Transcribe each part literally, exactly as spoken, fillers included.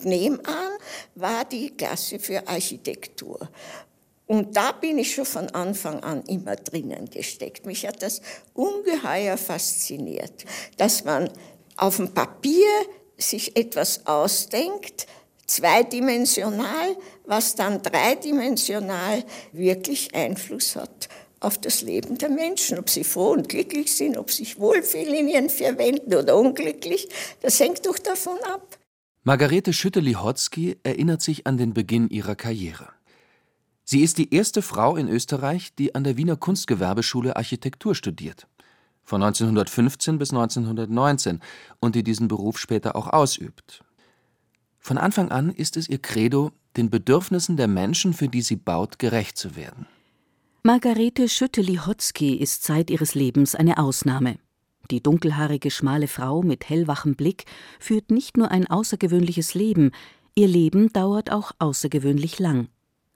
Und nebenan war die Klasse für Architektur. Und da bin ich schon von Anfang an immer drinnen gesteckt. Mich hat das ungeheuer fasziniert, dass man auf dem Papier sich etwas ausdenkt, zweidimensional, was dann dreidimensional wirklich Einfluss hat auf das Leben der Menschen. Ob sie froh und glücklich sind, ob sie sich wohlfühlen in ihren vier Wänden oder unglücklich, das hängt doch davon ab. Margarete Schütte-Lihotzky erinnert sich an den Beginn ihrer Karriere. Sie ist die erste Frau in Österreich, die an der Wiener Kunstgewerbeschule Architektur studiert. Von neunzehnhundertfünfzehn bis neunzehnhundertneunzehn und die diesen Beruf später auch ausübt. Von Anfang an ist es ihr Credo, den Bedürfnissen der Menschen, für die sie baut, gerecht zu werden. Margarete Schütte-Lihotzky ist Zeit ihres Lebens eine Ausnahme. Die dunkelhaarige, schmale Frau mit hellwachem Blick führt nicht nur ein außergewöhnliches Leben, ihr Leben dauert auch außergewöhnlich lang.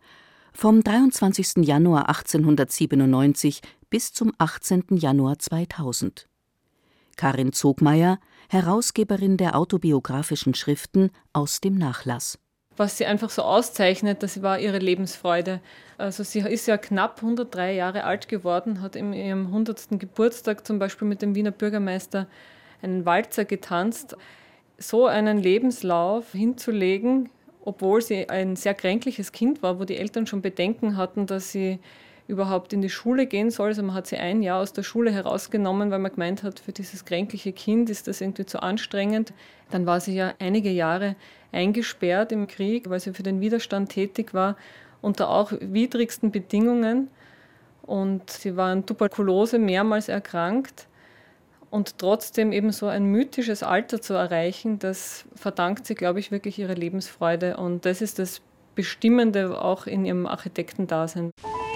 Vom dreiundzwanzigsten Januar achtzehnhundertsiebenundneunzig bis zum achtzehnten Januar zweitausend. Karin Zogmeier, Herausgeberin der autobiografischen Schriften Aus dem Nachlass. Was sie einfach so auszeichnet, das war ihre Lebensfreude. Also sie ist ja knapp hundertdrei Jahre alt geworden, hat in ihrem hundertsten Geburtstag zum Beispiel mit dem Wiener Bürgermeister einen Walzer getanzt. So einen Lebenslauf hinzulegen, obwohl sie ein sehr kränkliches Kind war, wo die Eltern schon Bedenken hatten, dass sie überhaupt in die Schule gehen soll. Also man hat sie ein Jahr aus der Schule herausgenommen, weil man gemeint hat, für dieses kränkliche Kind ist das irgendwie zu anstrengend. Dann war sie ja einige Jahre eingesperrt im Krieg, weil sie für den Widerstand tätig war, unter auch widrigsten Bedingungen. Und sie war an Tuberkulose mehrmals erkrankt. Und trotzdem eben so ein mythisches Alter zu erreichen, das verdankt sie, glaube ich, wirklich ihrer Lebensfreude. Und das ist das Bestimmende auch in ihrem Architektendasein.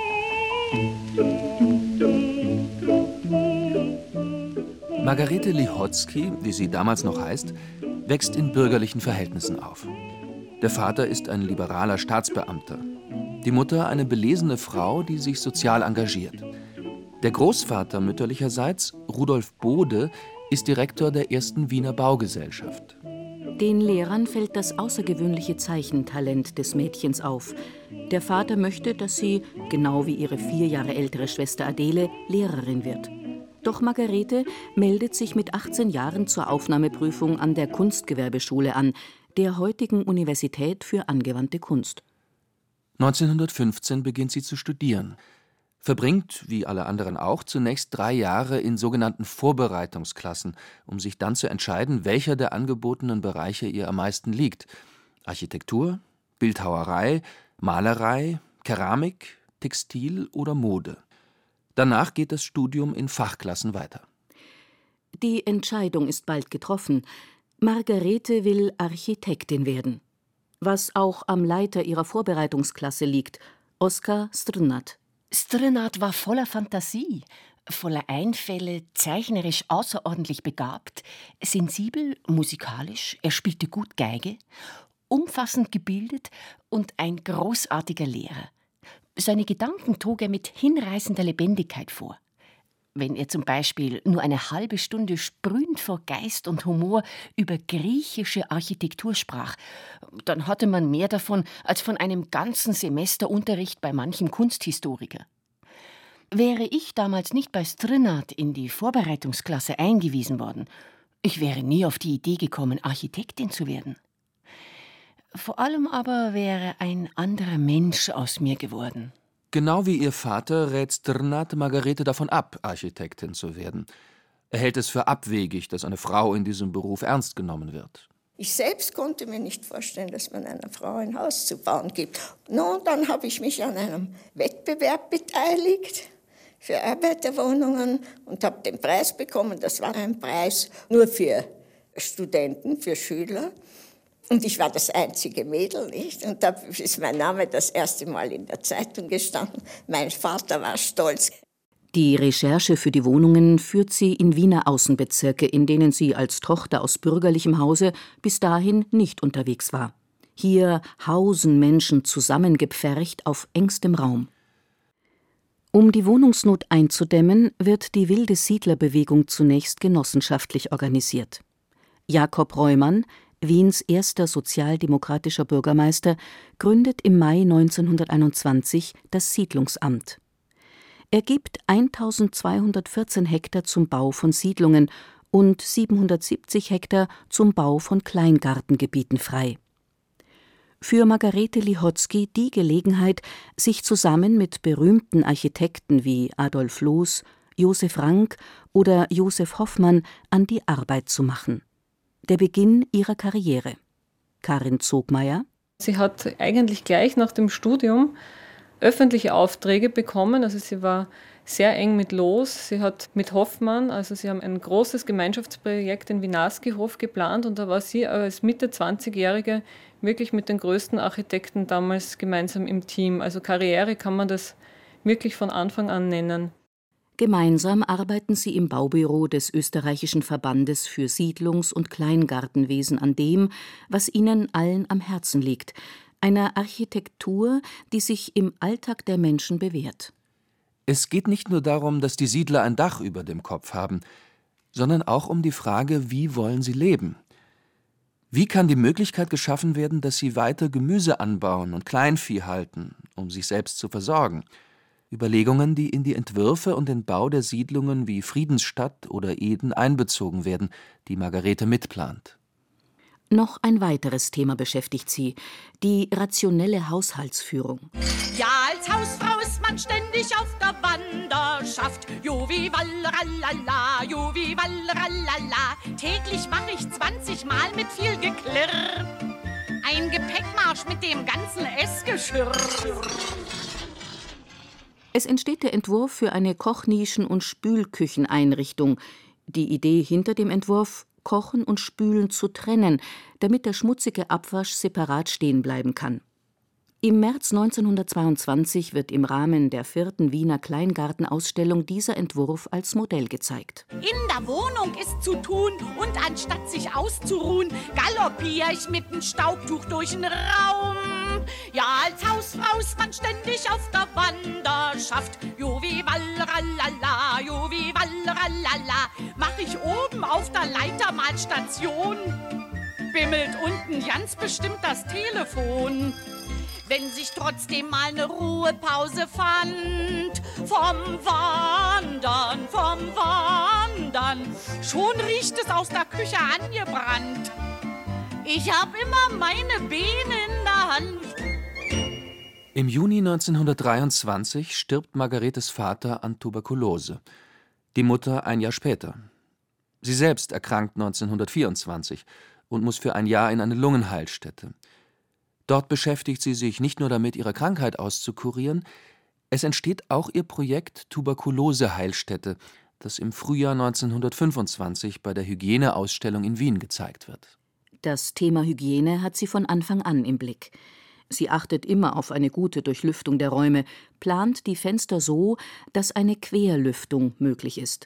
Margarete Lihotzky, wie sie damals noch heißt, wächst in bürgerlichen Verhältnissen auf. Der Vater ist ein liberaler Staatsbeamter, die Mutter eine belesene Frau, die sich sozial engagiert. Der Großvater mütterlicherseits, Rudolf Bode, ist Direktor der ersten Wiener Baugesellschaft. Den Lehrern fällt das außergewöhnliche Zeichentalent des Mädchens auf. Der Vater möchte, dass sie, genau wie ihre vier Jahre ältere Schwester Adele, Lehrerin wird. Doch Margarete meldet sich mit achtzehn Jahren zur Aufnahmeprüfung an der Kunstgewerbeschule an, der heutigen Universität für angewandte Kunst. neunzehnhundertfünfzehn beginnt sie zu studieren, verbringt, wie alle anderen auch, zunächst drei Jahre in sogenannten Vorbereitungsklassen, um sich dann zu entscheiden, welcher der angebotenen Bereiche ihr am meisten liegt. Architektur, Bildhauerei, Malerei, Keramik, Textil oder Mode. Danach geht das Studium in Fachklassen weiter. Die Entscheidung ist bald getroffen. Margarete will Architektin werden. Was auch am Leiter ihrer Vorbereitungsklasse liegt, Oskar Strnad. Strnad war voller Fantasie, voller Einfälle, zeichnerisch außerordentlich begabt, sensibel, musikalisch, er spielte gut Geige, umfassend gebildet und ein großartiger Lehrer. Seine Gedanken trug er mit hinreißender Lebendigkeit vor. Wenn er zum Beispiel nur eine halbe Stunde sprühend vor Geist und Humor über griechische Architektur sprach, dann hatte man mehr davon als von einem ganzen Semester Unterricht bei manchem Kunsthistoriker. Wäre ich damals nicht bei Strnad in die Vorbereitungsklasse eingewiesen worden, ich wäre nie auf die Idee gekommen, Architektin zu werden. Vor allem aber wäre ein anderer Mensch aus mir geworden. Genau wie ihr Vater rät Strnad Margarete davon ab, Architektin zu werden. Er hält es für abwegig, dass eine Frau in diesem Beruf ernst genommen wird. Ich selbst konnte mir nicht vorstellen, dass man einer Frau ein Haus zu bauen gibt. Nun, dann habe ich mich an einem Wettbewerb beteiligt für Arbeiterwohnungen und habe den Preis bekommen. Das war ein Preis nur für Studenten, für Schüler. Und ich war das einzige Mädel, nicht? Und da ist mein Name das erste Mal in der Zeitung gestanden. Mein Vater war stolz. Die Recherche für die Wohnungen führt sie in Wiener Außenbezirke, in denen sie als Tochter aus bürgerlichem Hause bis dahin nicht unterwegs war. Hier hausen Menschen zusammengepfercht auf engstem Raum. Um die Wohnungsnot einzudämmen, wird die wilde Siedlerbewegung zunächst genossenschaftlich organisiert. Jakob Reumann, Wiens erster sozialdemokratischer Bürgermeister, gründet im Mai neunzehnhunderteinundzwanzig das Siedlungsamt. Er gibt eintausendzweihundertvierzehn Hektar zum Bau von Siedlungen und siebenhundertsiebzig Hektar zum Bau von Kleingartengebieten frei. Für Margarete Lihotzky die Gelegenheit, sich zusammen mit berühmten Architekten wie Adolf Loos, Josef Rank oder Josef Hoffmann an die Arbeit zu machen. Der Beginn ihrer Karriere. Karin Zogmeier: Sie hat eigentlich gleich nach dem Studium öffentliche Aufträge bekommen. Also sie war sehr eng mit Loos. Sie hat mit Hoffmann, also sie haben ein großes Gemeinschaftsprojekt in Winarski-Hof geplant und da war sie als Mitte zwanzigjährige wirklich mit den größten Architekten damals gemeinsam im Team. Also Karriere kann man das wirklich von Anfang an nennen. Gemeinsam arbeiten sie im Baubüro des Österreichischen Verbandes für Siedlungs- und Kleingartenwesen an dem, was ihnen allen am Herzen liegt, einer Architektur, die sich im Alltag der Menschen bewährt. Es geht nicht nur darum, dass die Siedler ein Dach über dem Kopf haben, sondern auch um die Frage, wie wollen sie leben? Wie kann die Möglichkeit geschaffen werden, dass sie weiter Gemüse anbauen und Kleinvieh halten, um sich selbst zu versorgen? Überlegungen, die in die Entwürfe und den Bau der Siedlungen wie Friedensstadt oder Eden einbezogen werden, die Margarete mitplant. Noch ein weiteres Thema beschäftigt sie: die rationelle Haushaltsführung. Ja, als Hausfrau ist man ständig auf der Wanderschaft. Juvi walleralala, juvi walleralala. Täglich mache ich zwanzig Mal mit viel Geklirr ein Gepäckmarsch mit dem ganzen Essgeschirr. Es entsteht der Entwurf für eine Kochnischen- und Spülkücheneinrichtung. Die Idee hinter dem Entwurf: Kochen und Spülen zu trennen, damit der schmutzige Abwasch separat stehen bleiben kann. Im März neunzehnhundertzweiundzwanzig wird im Rahmen der vierten Wiener Kleingartenausstellung dieser Entwurf als Modell gezeigt. In der Wohnung ist zu tun und anstatt sich auszuruhen, galoppiere ich mit dem Staubtuch durch den Raum. Ja, als Hausfrau ist man ständig auf der Wanderschaft. Juvi walleralala, juvi walleralala. Mach ich oben auf der Leiter mal Station, bimmelt unten ganz bestimmt das Telefon. Wenn sich trotzdem mal eine Ruhepause fand, vom Wandern, vom Wandern, schon riecht es aus der Küche angebrannt. Ich hab immer meine Beine in der Hand. Im Juni neunzehnhundertdreiundzwanzig stirbt Margaretes Vater an Tuberkulose, die Mutter ein Jahr später. Sie selbst erkrankt neunzehnhundertvierundzwanzig und muss für ein Jahr in eine Lungenheilstätte. Dort beschäftigt sie sich nicht nur damit, ihre Krankheit auszukurieren, es entsteht auch ihr Projekt Tuberkulose-Heilstätte, das im Frühjahr neunzehnhundertfünfundzwanzig bei der Hygieneausstellung in Wien gezeigt wird. Das Thema Hygiene hat sie von Anfang an im Blick. Sie achtet immer auf eine gute Durchlüftung der Räume, plant die Fenster so, dass eine Querlüftung möglich ist.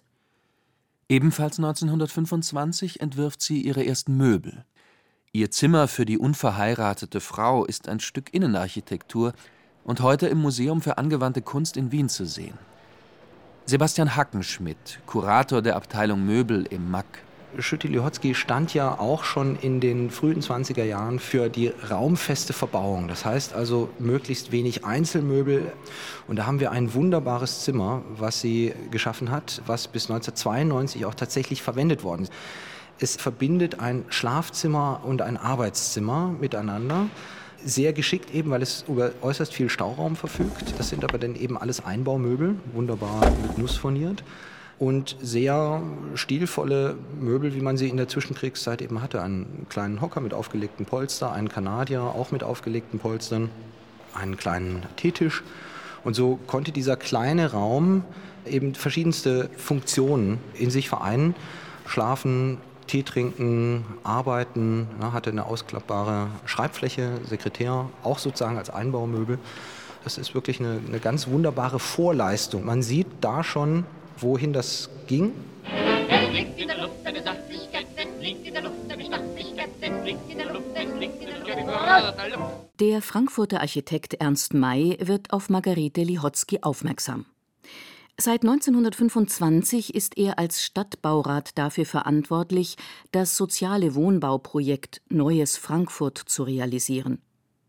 Ebenfalls neunzehnhundertfünfundzwanzig entwirft sie ihre ersten Möbel. Ihr Zimmer für die unverheiratete Frau ist ein Stück Innenarchitektur und heute im Museum für angewandte Kunst in Wien zu sehen. Sebastian Hackenschmidt, Kurator der Abteilung Möbel im M A K. Schütte-Lihotzky stand ja auch schon in den frühen zwanziger Jahren für die raumfeste Verbauung. Das heißt also möglichst wenig Einzelmöbel. Und da haben wir ein wunderbares Zimmer, was sie geschaffen hat, was bis neunzehnhundertzweiundneunzig auch tatsächlich verwendet worden ist. Es verbindet ein Schlafzimmer und ein Arbeitszimmer miteinander. Sehr geschickt eben, weil es über äußerst viel Stauraum verfügt. Das sind aber dann eben alles Einbaumöbel, wunderbar mit Nuss furniert. Und sehr stilvolle Möbel, wie man sie in der Zwischenkriegszeit eben hatte. Einen kleinen Hocker mit aufgelegten Polster, einen Kanadier auch mit aufgelegten Polstern, einen kleinen Teetisch. Und so konnte dieser kleine Raum eben verschiedenste Funktionen in sich vereinen. Schlafen, Tee trinken, arbeiten, ja, hatte eine ausklappbare Schreibfläche, Sekretär, auch sozusagen als Einbaumöbel. Das ist wirklich eine, eine ganz wunderbare Vorleistung. Man sieht da schon, wohin das ging. Es liegt in der Luft eine Sachlichkeit, es liegt in der Luft eine Stattlichkeit, es liegt in der Luft, es liegt in der Luft. Der Frankfurter Architekt Ernst May wird auf Margarete Lihotzky aufmerksam. Seit neunzehnhundertfünfundzwanzig ist er als Stadtbaurat dafür verantwortlich, das soziale Wohnbauprojekt Neues Frankfurt zu realisieren.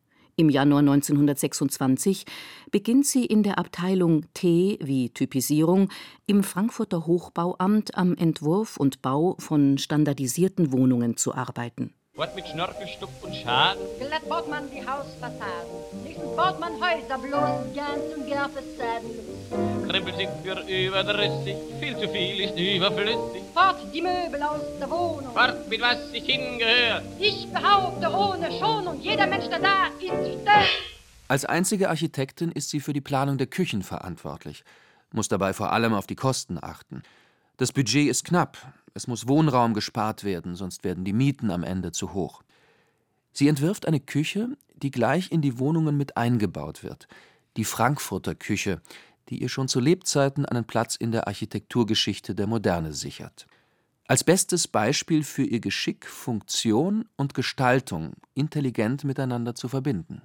Im Januar neunzehnhundertsechsundzwanzig beginnt sie in der Abteilung T wie Typisierung im Frankfurter Hochbauamt am Entwurf und Bau von standardisierten Wohnungen zu arbeiten. Wort mit Schnörkel, Stuck und Schaden. Glatt baut man die Hausfassaden, nächstens baut man Häuser bloß, gern zum Gärfassaden. Krempel sind für überdrüssig, viel zu viel ist überflüssig. Fort die Möbel aus der Wohnung, Fort mit was ich hingehört. ich behaupte ohne Schonung, jeder Mensch, der da ist, stört. Als einzige Architektin ist sie für die Planung der Küchen verantwortlich, muss dabei vor allem auf die Kosten achten. Das Budget ist knapp, es muss Wohnraum gespart werden, sonst werden die Mieten am Ende zu hoch. Sie entwirft eine Küche, die gleich in die Wohnungen mit eingebaut wird. Die Frankfurter Küche, die ihr schon zu Lebzeiten einen Platz in der Architekturgeschichte der Moderne sichert. Als bestes Beispiel für ihr Geschick, Funktion und Gestaltung intelligent miteinander zu verbinden.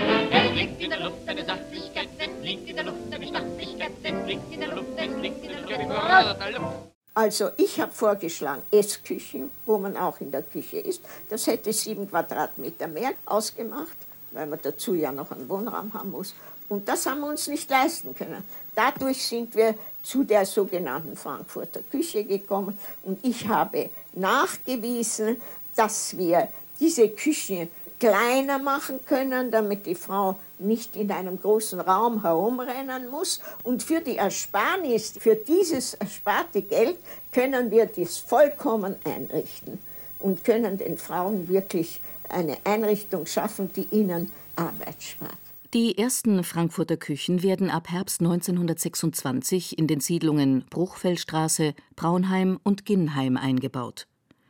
Es liegt in der Luft eine Sachlichkeit, es liegt in der Luft eine Stachlichkeit, es liegt in der Luft, es liegt in der Luft. Also ich habe vorgeschlagen, Essküchen, wo man auch in der Küche ist. Das hätte sieben Quadratmeter mehr ausgemacht, weil man dazu ja noch einen Wohnraum haben muss. Und das haben wir uns nicht leisten können. Dadurch sind wir zu der sogenannten Frankfurter Küche gekommen. Und ich habe nachgewiesen, dass wir diese Küche kleiner machen können, damit die Frau nicht in einem großen Raum herumrennen muss. Und für die Ersparnis, für dieses ersparte Geld, können wir das vollkommen einrichten und können den Frauen wirklich eine Einrichtung schaffen, die ihnen Arbeit spart. Die ersten Frankfurter Küchen werden ab Herbst neunzehnhundertsechsundzwanzig in den Siedlungen Bruchfeldstraße, Braunheim und Ginnheim eingebaut.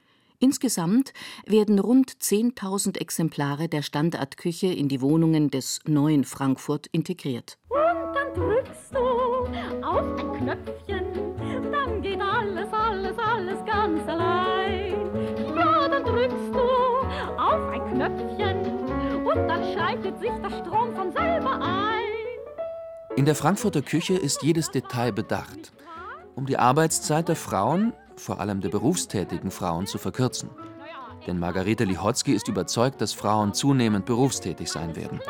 Insgesamt werden rund zehntausend Exemplare der Standardküche in die Wohnungen des neuen Frankfurt integriert. Und dann drückst du auf ein Knöpfchen, dann geht alles, alles, alles ganz allein. Ja, dann drückst du auf ein Knöpfchen und dann schaltet sich der Strom von selber ein. In der Frankfurter Küche ist jedes Detail bedacht, um die Arbeitszeit der Frauen, vor allem der berufstätigen Frauen, zu verkürzen. Denn Margarete Lihotzky ist überzeugt, dass Frauen zunehmend berufstätig sein werden.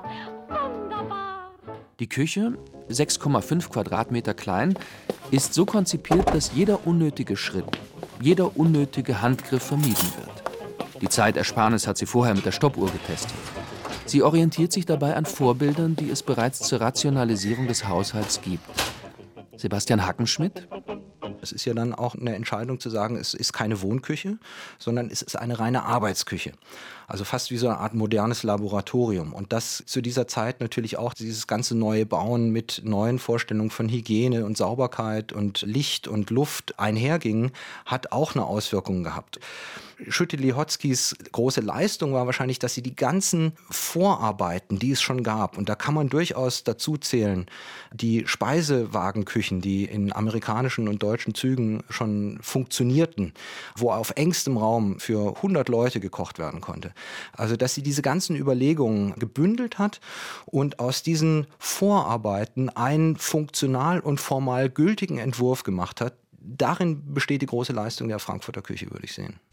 Die Küche, sechs Komma fünf Quadratmeter klein, ist so konzipiert, dass jeder unnötige Schritt, jeder unnötige Handgriff vermieden wird. Die Zeitersparnis hat sie vorher mit der Stoppuhr getestet. Sie orientiert sich dabei an Vorbildern, die es bereits zur Rationalisierung des Haushalts gibt. Sebastian Hackenschmidt. Es ist ja dann auch eine Entscheidung zu sagen, es ist keine Wohnküche, sondern es ist eine reine Arbeitsküche. Also fast wie so eine Art modernes Laboratorium. Und das zu dieser Zeit natürlich auch dieses ganze neue Bauen mit neuen Vorstellungen von Hygiene und Sauberkeit und Licht und Luft einherging, hat auch eine Auswirkung gehabt. Schütte-Lihotzkys große Leistung war wahrscheinlich, dass sie die ganzen Vorarbeiten, die es schon gab, und da kann man durchaus dazu zählen, die Speisewagenküchen, die in amerikanischen und deutschen Zügen schon funktionierten, wo auf engstem Raum für hundert Leute gekocht werden konnte. Also, dass sie diese ganzen Überlegungen gebündelt hat und aus diesen Vorarbeiten einen funktional und formal gültigen Entwurf gemacht hat. Darin besteht die große Leistung der Frankfurter Küche, würde ich sehen.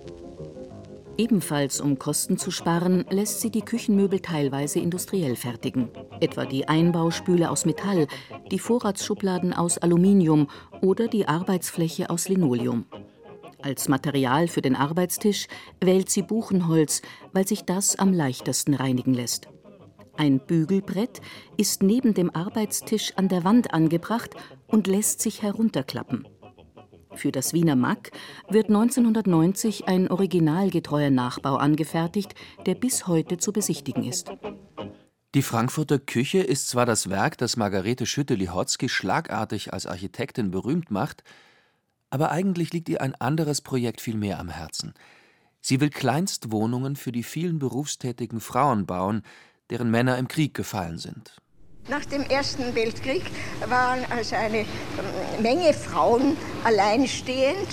Ebenfalls um Kosten zu sparen, lässt sie die Küchenmöbel teilweise industriell fertigen. Etwa die Einbauspüle aus Metall, die Vorratsschubladen aus Aluminium oder die Arbeitsfläche aus Linoleum. Als Material für den Arbeitstisch wählt sie Buchenholz, weil sich das am leichtesten reinigen lässt. Ein Bügelbrett ist neben dem Arbeitstisch an der Wand angebracht und lässt sich herunterklappen. Für das Wiener Mack wird neunzehnhundertneunzig ein originalgetreuer Nachbau angefertigt, der bis heute zu besichtigen ist. Die Frankfurter Küche ist zwar das Werk, das Margarete Schütte-Lihotzky schlagartig als Architektin berühmt macht, aber eigentlich liegt ihr ein anderes Projekt viel mehr am Herzen. Sie will Kleinstwohnungen für die vielen berufstätigen Frauen bauen, deren Männer im Krieg gefallen sind. Nach dem Ersten Weltkrieg waren also eine Menge Frauen alleinstehend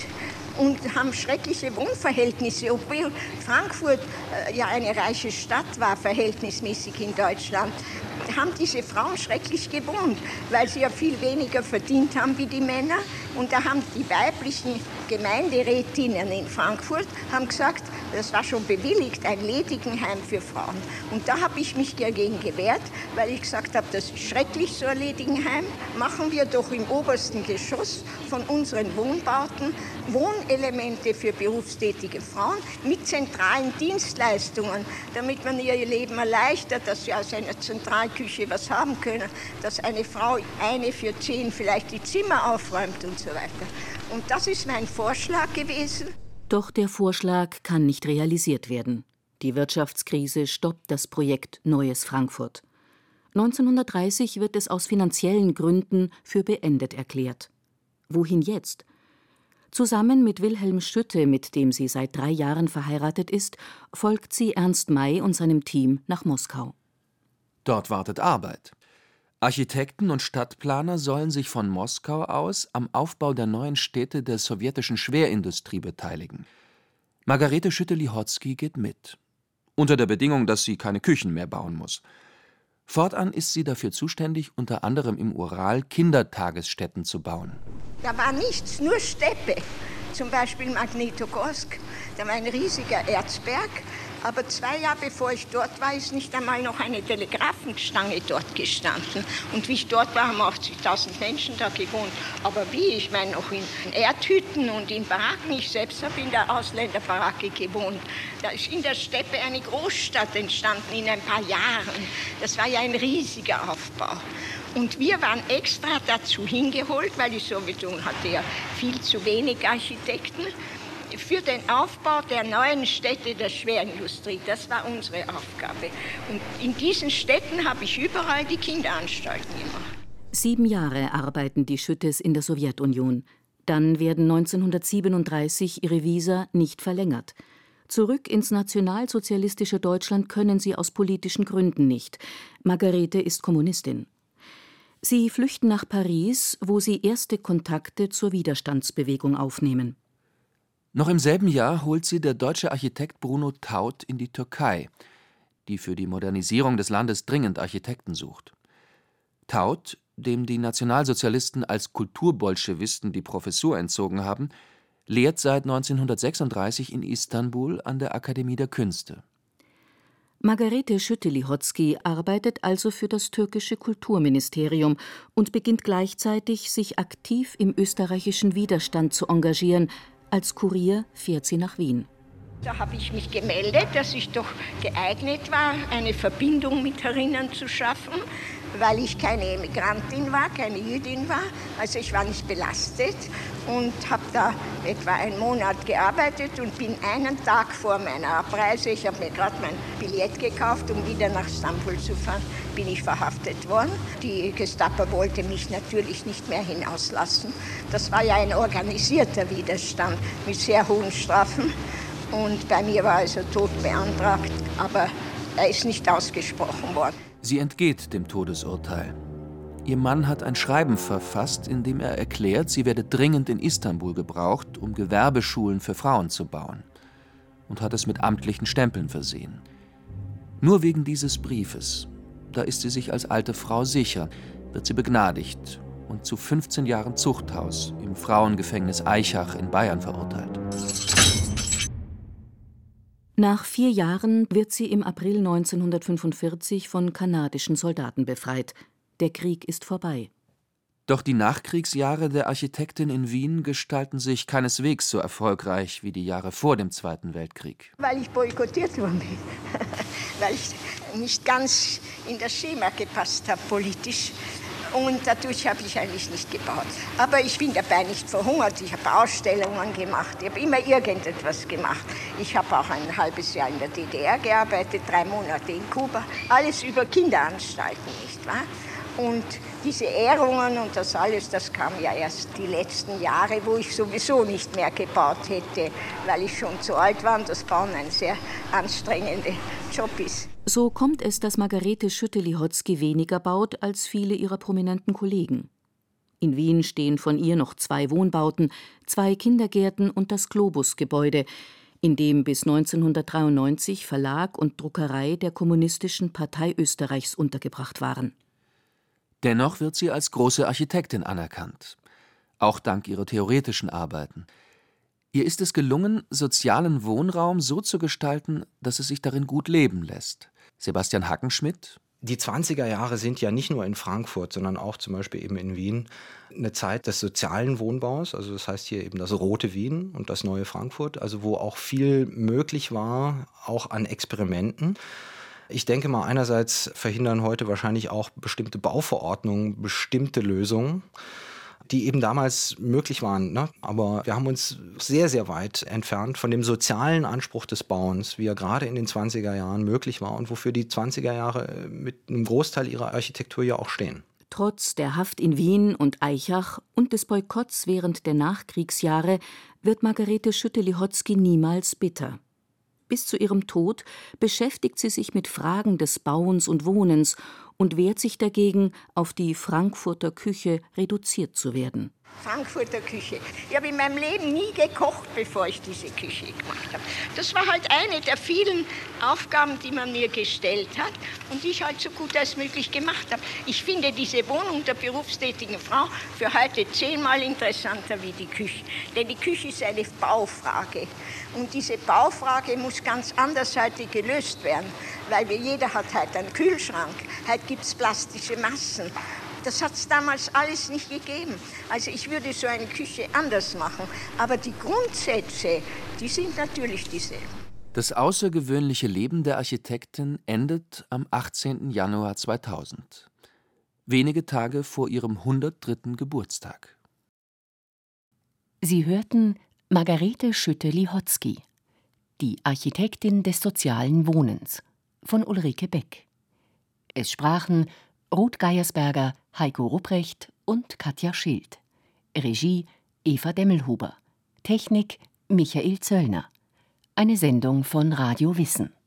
und haben schreckliche Wohnverhältnisse, obwohl Frankfurt äh, ja eine reiche Stadt war, verhältnismäßig in Deutschland. Haben diese Frauen schrecklich gewohnt, weil sie ja viel weniger verdient haben wie die Männer. Und da haben die weiblichen Gemeinderätinnen in Frankfurt haben gesagt, das war schon bewilligt, ein Ledigenheim für Frauen. Und da habe ich mich dagegen gewehrt, weil ich gesagt habe, das ist schrecklich, so ein Ledigenheim. Machen wir doch im obersten Geschoss von unseren Wohnbauten Wohnelemente für berufstätige Frauen mit zentralen Dienstleistungen, damit man ihr Leben erleichtert, dass sie aus einer Zentralküche was haben können, dass eine Frau eine für zehn vielleicht die Zimmer aufräumt und so weiter. Und das ist mein Vorschlag gewesen. Doch der Vorschlag kann nicht realisiert werden. Die Wirtschaftskrise stoppt das Projekt Neues Frankfurt. neunzehnhundertdreißig wird es aus finanziellen Gründen für beendet erklärt. Wohin jetzt? Zusammen mit Wilhelm Schütte, mit dem sie seit drei Jahren verheiratet ist, folgt sie Ernst May und seinem Team nach Moskau. Dort wartet Arbeit. Architekten und Stadtplaner sollen sich von Moskau aus am Aufbau der neuen Städte der sowjetischen Schwerindustrie beteiligen. Margarete Schütte-Lihotzky geht mit. Unter der Bedingung, dass sie keine Küchen mehr bauen muss. Fortan ist sie dafür zuständig, unter anderem im Ural Kindertagesstätten zu bauen. Da war nichts, nur Steppe. Zum Beispiel Magnitogorsk, da war ein riesiger Erzberg. Aber zwei Jahre bevor ich dort war, ist nicht einmal noch eine Telegrafenstange dort gestanden. Und wie ich dort war, haben achtzigtausend Menschen da gewohnt. Aber wie? Ich meine, noch in Erdhütten und in Baracken. Ich selbst habe in der Ausländerbaracke gewohnt. Da ist in der Steppe eine Großstadt entstanden in ein paar Jahren. Das war ja ein riesiger Aufbau. Und wir waren extra dazu hingeholt, weil die Sowjetunion hatte ja viel zu wenig Architekten, für den Aufbau der neuen Städte der Schwerindustrie. Das war unsere Aufgabe. Und in diesen Städten habe ich überall die Kinderanstalten gemacht. Sieben Jahre arbeiten die Schüttes in der Sowjetunion. Dann werden neunzehnhundertsiebenunddreißig ihre Visa nicht verlängert. Zurück ins nationalsozialistische Deutschland können sie aus politischen Gründen nicht. Margarete ist Kommunistin. Sie flüchten nach Paris, wo sie erste Kontakte zur Widerstandsbewegung aufnehmen. Noch im selben Jahr holt sie der deutsche Architekt Bruno Taut in die Türkei, die für die Modernisierung des Landes dringend Architekten sucht. Taut, dem die Nationalsozialisten als Kulturbolschewisten die Professur entzogen haben, lehrt seit neunzehnhundertsechsunddreißig in Istanbul an der Akademie der Künste. Margarete Schütte-Lihotzky arbeitet also für das türkische Kulturministerium und beginnt gleichzeitig, sich aktiv im österreichischen Widerstand zu engagieren. Als Kurier fährt sie nach Wien. Da habe ich mich gemeldet, dass ich doch geeignet war, eine Verbindung mit herinnen zu schaffen, weil ich keine Emigrantin war, keine Jüdin war. Also ich war nicht belastet und habe da etwa einen Monat gearbeitet und bin einen Tag vor meiner Abreise, ich habe mir gerade mein Billett gekauft, um wieder nach Istanbul zu fahren, bin ich verhaftet worden. Die Gestapo wollte mich natürlich nicht mehr hinauslassen. Das war ja ein organisierter Widerstand mit sehr hohen Strafen. Und bei mir war also Tod beantragt, aber er ist nicht ausgesprochen worden. Sie entgeht dem Todesurteil. Ihr Mann hat ein Schreiben verfasst, in dem er erklärt, sie werde dringend in Istanbul gebraucht, um Gewerbeschulen für Frauen zu bauen, und hat es mit amtlichen Stempeln versehen. Nur wegen dieses Briefes, da ist sie sich als alte Frau sicher, wird sie begnadigt und zu fünfzehn Jahren Zuchthaus im Frauengefängnis Aichach in Bayern verurteilt. Nach vier Jahren wird sie im April neunzehnhundertfünfundvierzig von kanadischen Soldaten befreit. Der Krieg ist vorbei. Doch die Nachkriegsjahre der Architektin in Wien gestalten sich keineswegs so erfolgreich wie die Jahre vor dem Zweiten Weltkrieg. Weil ich boykottiert worden bin, weil ich nicht ganz in das Schema gepasst habe politisch. Und dadurch habe ich eigentlich nicht gebaut. Aber ich bin dabei nicht verhungert. Ich habe Ausstellungen gemacht. Ich habe immer irgendetwas gemacht. Ich habe auch ein halbes Jahr in der D D R gearbeitet, drei Monate in Kuba. Alles über Kinderanstalten, nicht wahr? Und diese Ehrungen und das alles, das kam ja erst die letzten Jahre, wo ich sowieso nicht mehr gebaut hätte, weil ich schon zu alt war und das Bauen ein sehr anstrengender Job ist. So kommt es, dass Margarete Schütte-Lihotzky weniger baut als viele ihrer prominenten Kollegen. In Wien stehen von ihr noch zwei Wohnbauten, zwei Kindergärten und das Globus-Gebäude, in dem bis neunzehnhundertdreiundneunzig Verlag und Druckerei der Kommunistischen Partei Österreichs untergebracht waren. Dennoch wird sie als große Architektin anerkannt, auch dank ihrer theoretischen Arbeiten. Ihr ist es gelungen, sozialen Wohnraum so zu gestalten, dass es sich darin gut leben lässt. Sebastian Hackenschmidt: Die zwanziger Jahre sind ja nicht nur in Frankfurt, sondern auch zum Beispiel eben in Wien eine Zeit des sozialen Wohnbaus. Also das heißt hier eben das rote Wien und das neue Frankfurt, also wo auch viel möglich war, auch an Experimenten. Ich denke mal, einerseits verhindern heute wahrscheinlich auch bestimmte Bauverordnungen bestimmte Lösungen, die eben damals möglich waren. Ne? Aber wir haben uns sehr, sehr weit entfernt von dem sozialen Anspruch des Bauens, wie er gerade in den zwanziger Jahren möglich war und wofür die zwanziger Jahre mit einem Großteil ihrer Architektur ja auch stehen. Trotz der Haft in Wien und Aichach und des Boykotts während der Nachkriegsjahre wird Margarete Schütte-Lihotzky niemals bitter. Bis zu ihrem Tod beschäftigt sie sich mit Fragen des Bauens und Wohnens und wehrt sich dagegen, auf die Frankfurter Küche reduziert zu werden. Frankfurter Küche. Ich habe in meinem Leben nie gekocht, bevor ich diese Küche gemacht habe. Das war halt eine der vielen Aufgaben, die man mir gestellt hat und die ich halt so gut als möglich gemacht habe. Ich finde diese Wohnung der berufstätigen Frau für heute zehnmal interessanter wie die Küche. Denn die Küche ist eine Baufrage. Und diese Baufrage muss ganz anders heute gelöst werden, weil wir, jeder hat heute einen Kühlschrank, heute gibt es plastische Massen. Das hat es damals alles nicht gegeben. Also ich würde so eine Küche anders machen. Aber die Grundsätze, die sind natürlich dieselben. Das außergewöhnliche Leben der Architektin endet am achtzehnten Januar zweitausend, wenige Tage vor ihrem hundertdritten Geburtstag. Sie hörten Margarete Schütte-Lihotzky, die Architektin des sozialen Wohnens, von Ulrike Beck. Es sprachen Ruth Geiersberger, Heiko Rupprecht und Katja Schild. Regie Eva Demmelhuber. Technik Michael Zöllner. Eine Sendung von Radio Wissen.